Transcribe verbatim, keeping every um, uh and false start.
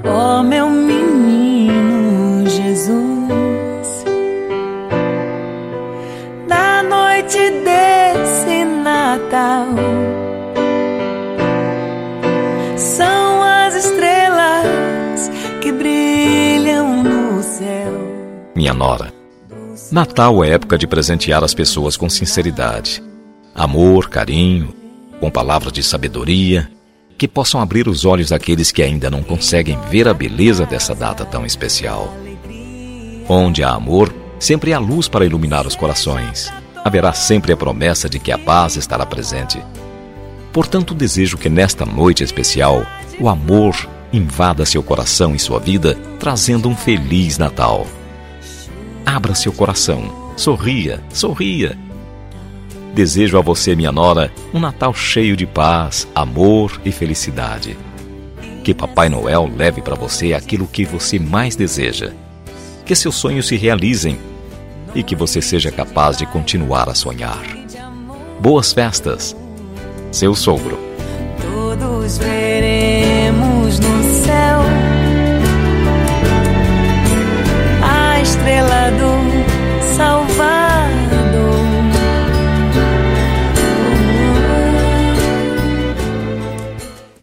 ó meu menino Jesus. Na noite desse Natal, são as estrelas que brilham no céu. Minha nora, Natal é época de presentear as pessoas com sinceridade, amor, carinho, com palavras de sabedoria, que possam abrir os olhos daqueles que ainda não conseguem ver a beleza dessa data tão especial. Onde há amor, sempre há luz para iluminar os corações. Haverá sempre a promessa de que a paz estará presente. Portanto, desejo que nesta noite especial, o amor invada seu coração e sua vida, trazendo um feliz Natal. Abra seu coração, sorria, sorria. Desejo a você, minha nora, um Natal cheio de paz, amor e felicidade. Que Papai Noel leve para você aquilo que você mais deseja. Que seus sonhos se realizem e que você seja capaz de continuar a sonhar. Boas festas, seu sogro. Todos verão